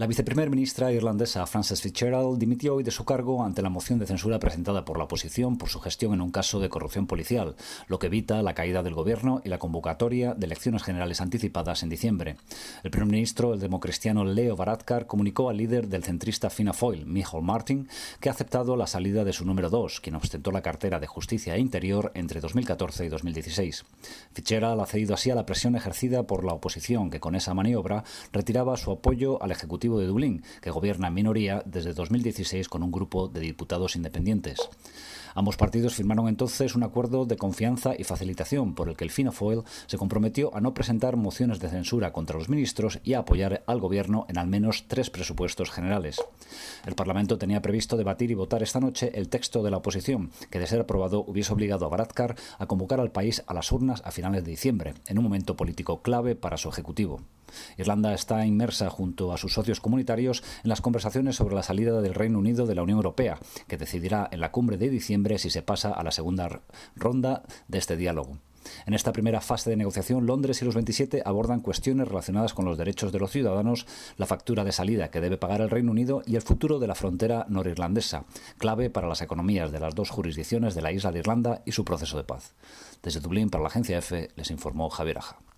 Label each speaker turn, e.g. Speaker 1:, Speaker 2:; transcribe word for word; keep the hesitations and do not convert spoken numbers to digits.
Speaker 1: La viceprimer ministra irlandesa Frances Fitzgerald dimitió hoy de su cargo ante la moción de censura presentada por la oposición por su gestión en un caso de corrupción policial, lo que evita la caída del gobierno y la convocatoria de elecciones generales anticipadas en diciembre. El primer ministro, el democristiano Leo Varadkar, comunicó al líder del centrista Fianna Fáil, Micheál Martin, que ha aceptado la salida de su número dos, quien ostentó la cartera de Justicia e Interior entre dos mil catorce y dos mil dieciséis. Fitzgerald ha cedido así a la presión ejercida por la oposición, que con esa maniobra retiraba su apoyo al Ejecutivo de Dublín, que gobierna en minoría desde dos mil dieciséis con un grupo de diputados independientes. Ambos partidos firmaron entonces un acuerdo de confianza y facilitación por el que el Fianna Fáil se comprometió a no presentar mociones de censura contra los ministros y a apoyar al gobierno en al menos tres presupuestos generales. El Parlamento tenía previsto debatir y votar esta noche el texto de la oposición, que de ser aprobado hubiese obligado a Varadkar a convocar al país a las urnas a finales de diciembre, en un momento político clave para su ejecutivo. Irlanda está inmersa junto a sus socios comunitarios en las conversaciones sobre la salida del Reino Unido de la Unión Europea, que decidirá en la cumbre de diciembre si se pasa a la segunda ronda de este diálogo. En esta primera fase de negociación, Londres y los veintisiete abordan cuestiones relacionadas con los derechos de los ciudadanos, la factura de salida que debe pagar el Reino Unido y el futuro de la frontera norirlandesa, clave para las economías de las dos jurisdicciones de la isla de Irlanda y su proceso de paz. Desde Dublín, para la Agencia EFE, les informó Javier Aja.